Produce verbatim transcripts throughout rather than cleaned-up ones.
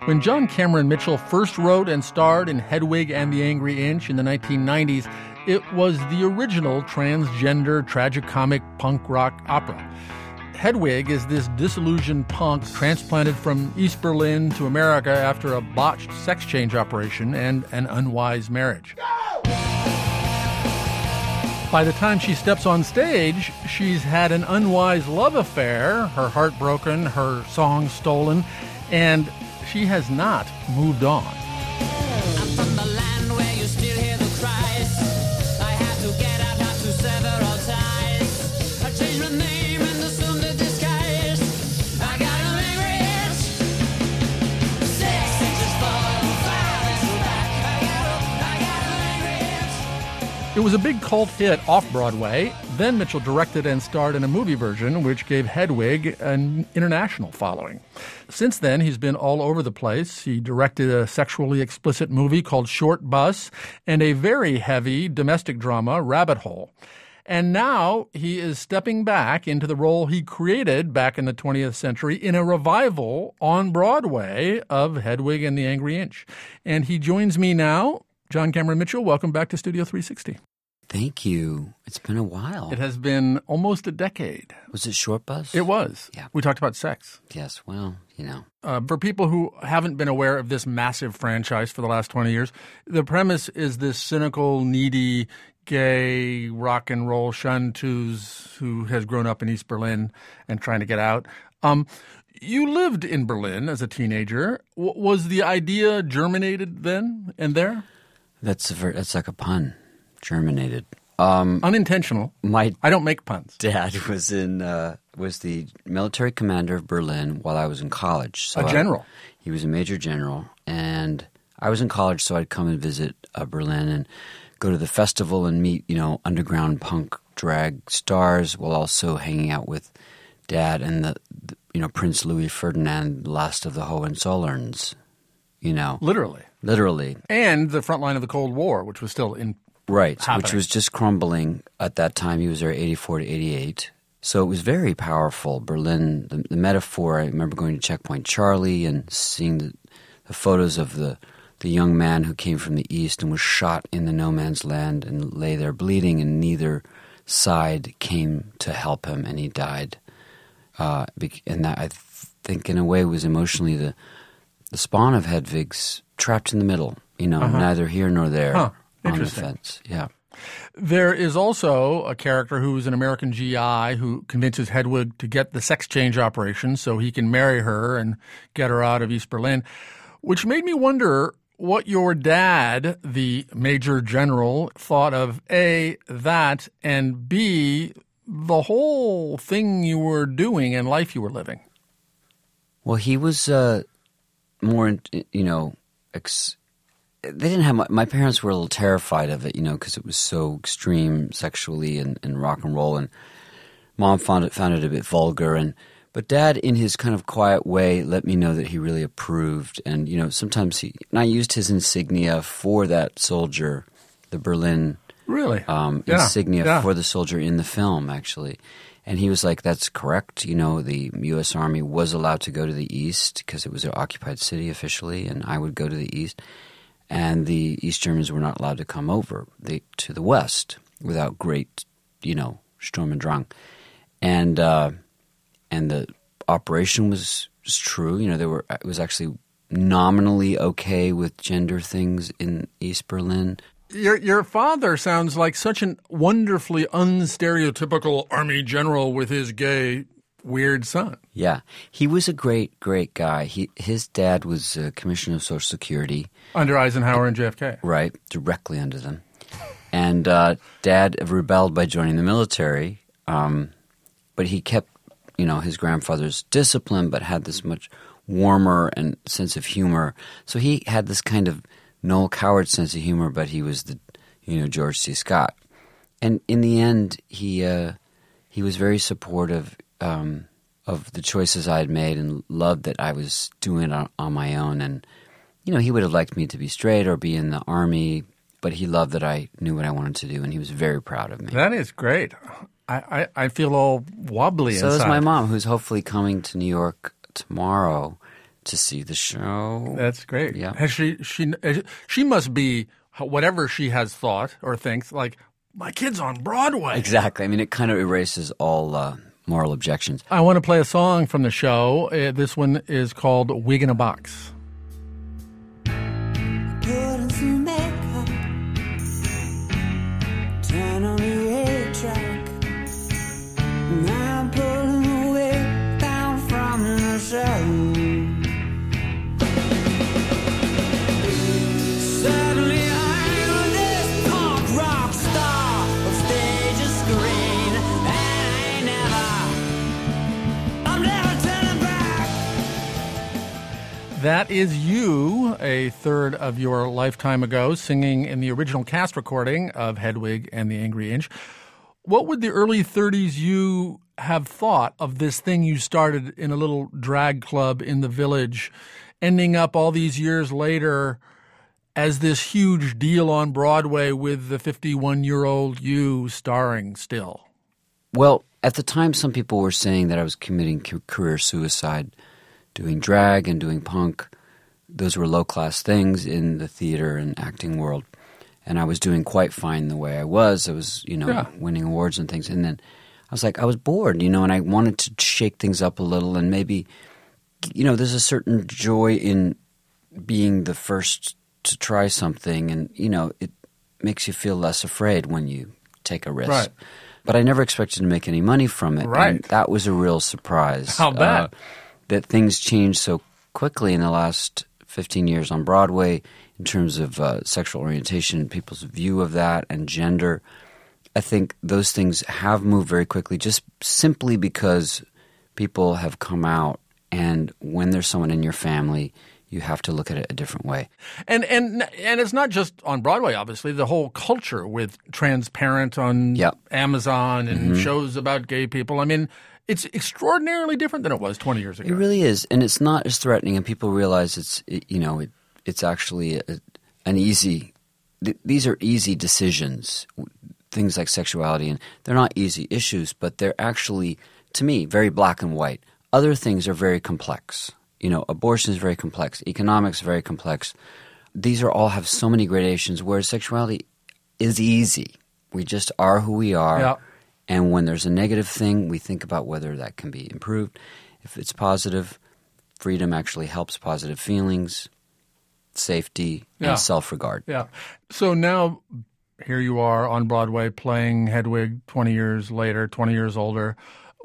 When John Cameron Mitchell first wrote and starred in Hedwig and the Angry Inch in the nineteen nineties, it was the original transgender tragicomic punk rock opera. Hedwig is this disillusioned punk transplanted from East Berlin to America after a botched sex change operation and an unwise marriage. By the time she steps on stage, she's had an unwise love affair, her heart broken, her song stolen, and she has not moved on. I'm from the land where you still hear the cries. I had to get out, had to several ties. I changed my name and assumed a disguise. I got an angry itch. Six inches forward, five inches back. I got a, I got an angry itch. It was a big cult hit off-Broadway. Then Mitchell directed and starred in a movie version, which gave Hedwig an international following. Since then, he's been all over the place. He directed a sexually explicit movie called Short Bus and a very heavy domestic drama, Rabbit Hole. And now he is stepping back into the role he created back in the twentieth century in a revival on Broadway of Hedwig and the Angry Inch. And he joins me now. John Cameron Mitchell, welcome back to Studio three sixty. Thank you. It's been a while. It has been almost a decade. Was it Short Bus? It was. Yeah. We talked about sex. Yes, well, you know. Uh, for people who haven't been aware of this massive franchise for the last twenty years, the premise is this cynical, needy, gay rock and roll chanteuse who has grown up in East Berlin and trying to get out. Um, you lived in Berlin as a teenager. W- was the idea germinated then and there? That's a ver- that's like a pun. Germinated. Um, Unintentional. my I don't make puns. dad was in uh, was the military commander of Berlin while I was in college. So A I- general. he was a major general, and I was in college, so I'd come and visit uh, Berlin and go to the festival and meet, you know, underground punk drag stars, while also hanging out with Dad and the, the you know, Prince Louis Ferdinand, last of the Hohenzollerns. You know, Literally. literally. And the front line of the Cold War, which was still in Right, happening. which was just crumbling at that time. He was there eighty-four to eighty-eight. So it was very powerful. Berlin, the, the metaphor, I remember going to Checkpoint Charlie and seeing the, the photos of the, the young man who came from the East and was shot in the no man's land and lay there bleeding, and neither side came to help him, and he died. Uh, and that, I think, in a way, was emotionally the, the spawn of Hedwig's Trapped in the Middle, you know, Uh-huh. neither here nor there. Huh. On the Interesting. fence, yeah. There is also a character who's an American G I who convinces Hedwig to get the sex change operation so he can marry her and get her out of East Berlin, which made me wonder what your dad, the Major General, thought of A, that, and B, the whole thing you were doing and life you were living. Well, he was uh, more, you know, ex- they didn't have my, my parents were a little terrified of it, you know, because it was so extreme sexually and, and rock and roll, and Mom found it found it a bit vulgar, and but Dad, in his kind of quiet way, let me know that he really approved, and you know, sometimes he and I used his insignia for that soldier, the Berlin Really? um, Yeah, insignia yeah. for the soldier in the film, actually. And he was like, that's correct. You know, the U S Army was allowed to go to the East because it was an occupied city officially, and I would go to the East. And the East Germans were not allowed to come over they, to the West without great, you know, Sturm und Drang. And, uh, and the operation was, was true. You know, there were it was actually nominally okay with gender things in East Berlin. Your your father sounds like such a wonderfully unstereotypical army general with his gay, weird son. Yeah, he was a great, great guy. He his dad was a commissioner of Social Security, Under Eisenhower and J F K. right, directly under them. And uh, Dad rebelled by joining the military, um, but he kept, you know, his grandfather's discipline, but had this much warmer and sense of humor. So he had this kind of Noel Coward sense of humor, but he was the, you know, George C. Scott. And in the end, he uh, he was very supportive um, of the choices I had made and loved that I was doing it on, on my own. And, you know, he would have liked me to be straight or be in the Army, but he loved that I knew what I wanted to do, and he was very proud of me. That is great. I, I, I feel all wobbly So inside. is my mom, who's hopefully coming to New York tomorrow to see the show. That's great. Yeah. Has she, she, she must be, whatever she has thought or thinks, like, my kid's on Broadway. Exactly. I mean, it kind of erases all uh, moral objections. I want to play a song from the show. Uh, this one is called Wig in a Box. Put on some makeup, turn on the eight track. Now I'm pulling the wig down from the show. Suddenly I'm this punk rock star of stage and screen, and I ain't never, I'm never turning back. That is you, a third of your lifetime ago, singing in the original cast recording of Hedwig and the Angry Inch. What would the early thirties you have thought of this thing you started in a little drag club in the village, ending up all these years later as this huge deal on Broadway with the fifty-one-year-old you starring still? Well, at the time, some people were saying that I was committing ca- career suicide, doing drag and doing punk. Those were low-class things in the theater and acting world. And I was doing quite fine the way I was. I was, you know, Yeah. winning awards and things. And then I was like, I was bored, you know, and I wanted to shake things up a little. And maybe, you know, there's a certain joy in being the first to try something. And, you know, it makes you feel less afraid when you take a risk. Right. But I never expected to make any money from it. Right. And that was a real surprise. How bad? Uh, that things changed so quickly in the last fifteen years on Broadway in terms of uh, sexual orientation, people's view of that, and gender. I think those things have moved very quickly just simply because people have come out, and when there's someone in your family, you have to look at it a different way. And and and it's not just on Broadway, obviously. The whole culture with Transparent on Yep. Amazon and shows about gay people. I mean, it's extraordinarily different than it was twenty years ago. It really is, and it's not as threatening, and people realize it's it, you know it, it's actually a, an easy. Th- these are easy decisions, things like sexuality, and they're not easy issues, but they're actually, to me, very black and white. Other things are very complex. You know, abortion is very complex. Economics is very complex. These are all have so many gradations, whereas sexuality is easy. We just are who we are. Yeah. And when there's a negative thing, we think about whether that can be improved. If it's positive, freedom actually helps positive feelings, safety, Yeah. and self-regard. Yeah. So now here you are on Broadway playing Hedwig twenty years later, twenty years older.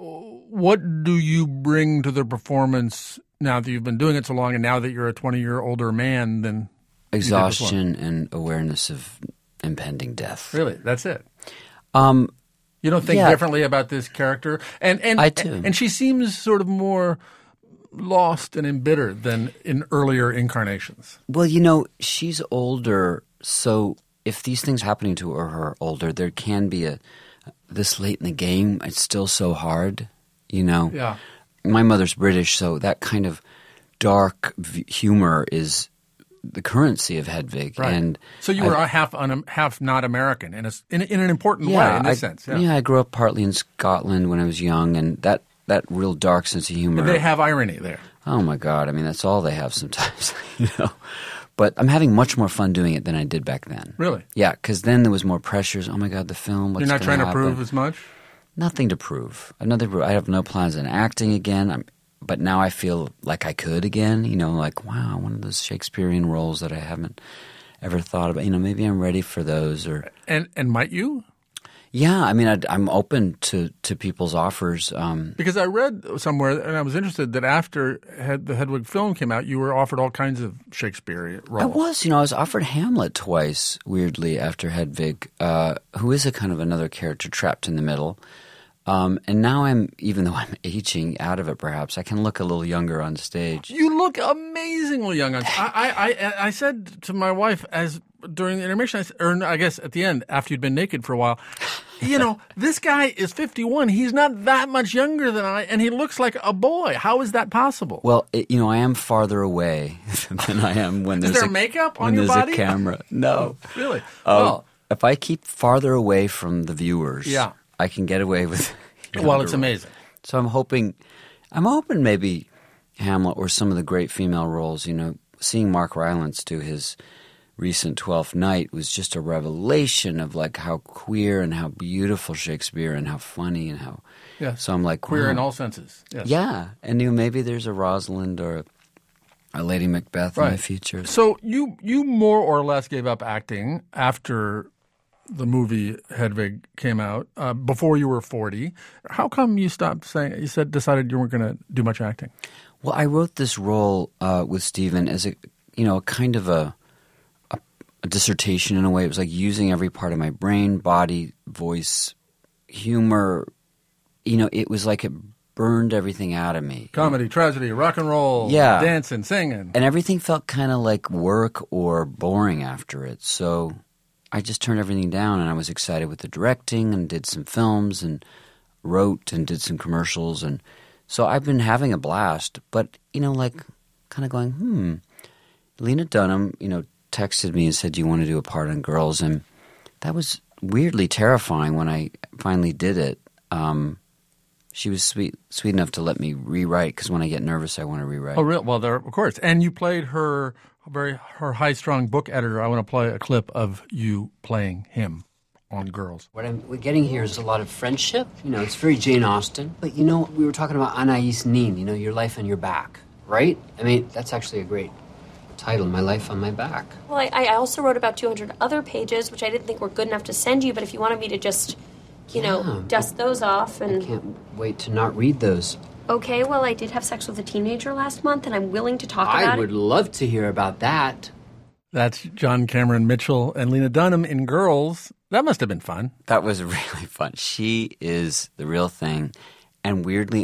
What do you bring to the performance now that you've been doing it so long and now that you're a twenty-year older man than you did before? Exhaustion and awareness of impending death. Really? That's it? Um, You don't think Yeah. differently about this character? And and I do. And she seems sort of more lost and embittered than in earlier incarnations. well, you know, she's older, so if these things happening to her are older, there can be a this late in the game. It's still so hard, you know. Yeah. My mother's British, so that kind of dark v- humor is the currency of Hedwig. Right. And So you I- were a half un, half not American in a s in, in an important yeah, way in this I, sense. Yeah. I grew up partly in Scotland when I was young, and that, that real dark sense of humor. They have irony there. Oh my God! I mean, that's all they have sometimes, you know. But I'm having much more fun doing it than I did back then. Really? Yeah, because then there was more pressures. Oh my God, the film. What's You're not gonna trying to happen? prove as much? Nothing to prove. Another. I have no plans on acting again. I'm, but now I feel like I could again. You know, like wow, one of those Shakespearean roles that I haven't ever thought about. You know, maybe I'm ready for those. Or And and might you? yeah, I mean, I'd, I'm open to to people's offers. Um, Because I read somewhere, and I was interested that after Hed, the Hedwig film came out, you were offered all kinds of Shakespeare roles. I was, you know, I was offered Hamlet twice, weirdly, after Hedwig, uh, who is a kind of another character trapped in the middle. Um, and now I'm, even though I'm aging out of it, perhaps I can look a little younger on stage. You look amazingly young. I, I, I, I said to my wife as during the intermission, I, s- or I guess at the end, after you'd been naked for a while, you know, this guy is fifty-one. He's not that much younger than I, and he looks like a boy. How is that possible? Well, it, you know, I am farther away than I am when there's there a, makeup on when your there's body? a camera. No. Really? Um, well, if I keep farther away from the viewers, Yeah. I can get away with. well, it's younger- amazing. So I'm hoping, I'm hoping maybe Hamlet or some of the great female roles. You know, seeing Mark Rylance do his recent Twelfth Night was just a revelation of like how queer and how beautiful Shakespeare and how funny and how. Yeah. So I'm like, Queer wow. in all senses. Yes. Yeah, and you know, maybe there's a Rosalind or a, a Lady Macbeth in Right. the future. So you you more or less gave up acting after the movie Hedwig came out, uh, before you were forty. How come you stopped saying, you said, decided you weren't going to do much acting? Well, I wrote this role uh, with Stephen as a, you know, a kind of a, a a dissertation in a way. It was like using every part of my brain, body, voice, humor. You know, it was like it burned everything out of me. Comedy, tragedy, rock and roll, Yeah. dancing, singing. And everything felt kind of like work or boring after it. So I just turned everything down, and I was excited with the directing and did some films and wrote and did some commercials. And so I've been having a blast. But, you know, like kind of going, hmm. Lena Dunham, you know, texted me and said, do you want to do a part on Girls? And that was weirdly terrifying when I finally did it. Um She was sweet, sweet enough to let me rewrite because when I get nervous, I want to rewrite. Oh, real? Well, there, of course. And you played her very her high-strung book editor. I want to play a clip of you playing him on Girls. What I'm we're getting here is a lot of friendship. You know, it's very Jane Austen. But, you know, we were talking about Anais Nin, you know, Your Life on Your Back, right? I mean, that's actually a great title, My Life on My Back. Well, I, I also wrote about two hundred other pages, which I didn't think were good enough to send you, but if you wanted me to just, you know, Yeah, dust those off I and... can't wait to not read those. Okay, well, I did have sex with a teenager last month, and I'm willing to talk I about would it. love to hear about that. That's John Cameron Mitchell and Lena Dunham in Girls. That must have been fun. That was really fun. She is the real thing and weirdly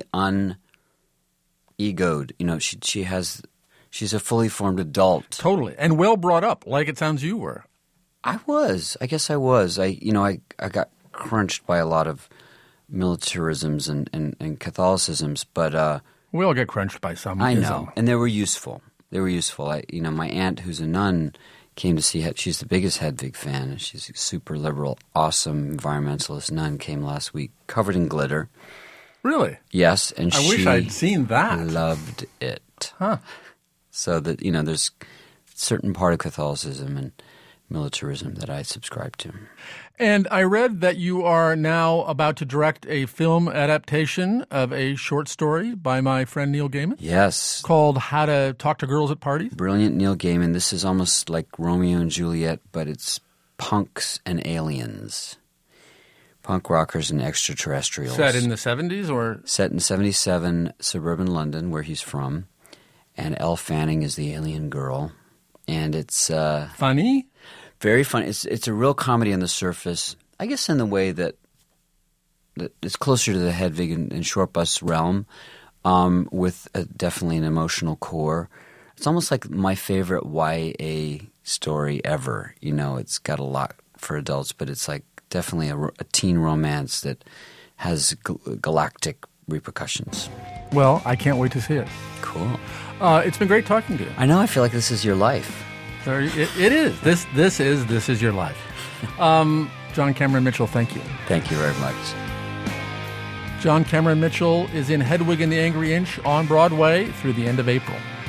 un-egoed. You know, she she has she's a fully formed adult. Totally. And well brought up, like it sounds you were. I was. I guess I was. I you know, I, I got crunched by a lot of militarisms and, and, and Catholicisms, but uh, We all get crunched by some. I know. ism. And they were useful. They were useful. I, you know, my aunt, who's a nun, came to see Hed- she's the biggest Hedwig fan, and she's a super liberal, awesome environmentalist nun, came last week, covered in glitter. Really? Yes, and I she wish I'd seen that. loved it. Huh. So that, you know, there's a certain part of Catholicism and militarism that I subscribe to. And I read that you are now about to direct a film adaptation of a short story by my friend Neil Gaiman Yes. called How to Talk to Girls at Parties. Brilliant Neil Gaiman. This is almost like Romeo and Juliet, but it's punks and aliens. Punk rockers and extraterrestrials. Set in the seventies or? Set in seventy-seven suburban London, where he's from. And Elle Fanning is the alien girl. And it's uh, Funny? very funny. It's it's a real comedy on the surface. I guess in the way that, that it's closer to the Hedwig and, and Short Bus realm, um, with a, definitely an emotional core. It's almost like my favorite Y A story ever. You know, it's got a lot for adults, but it's like definitely a, a teen romance that has gal- galactic repercussions. Well, I can't wait to see it. Cool. Uh, it's been great talking to you. I know. I feel like this is your life. There, it, it is. This this is this is your life. Um, John Cameron Mitchell, thank you. Thank you very much. John Cameron Mitchell is in Hedwig and the Angry Inch on Broadway through the end of April.